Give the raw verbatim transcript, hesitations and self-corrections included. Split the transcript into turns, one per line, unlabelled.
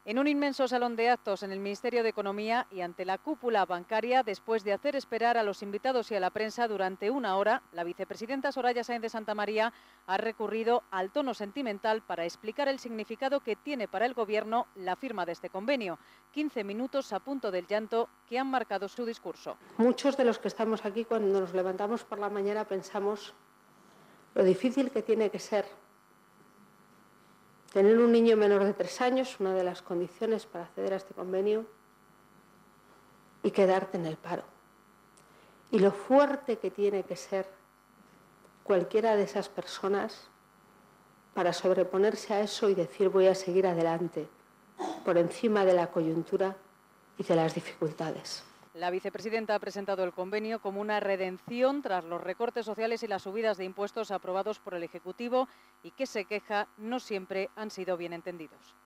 En un inmenso salón de actos en el Ministerio de Economía y ante la cúpula bancaria, después de hacer esperar a los invitados y a la prensa durante una hora, la vicepresidenta Soraya Sáenz de Santamaría ha recurrido al tono sentimental para explicar el significado que tiene para el Gobierno la firma de este convenio. quince minutos a punto del llanto que han marcado su discurso.
Muchos de los que estamos aquí, cuando nos levantamos por la mañana, pensamos lo difícil que tiene que ser tener un niño menor de tres años, una de las condiciones para acceder a este convenio, y quedarte en el paro. Y lo fuerte que tiene que ser cualquiera de esas personas para sobreponerse a eso y decir voy a seguir adelante por encima de la coyuntura y de las dificultades.
La vicepresidenta ha presentado el convenio como una redención tras los recortes sociales y las subidas de impuestos aprobados por el Ejecutivo y que se queja no siempre han sido bien entendidos.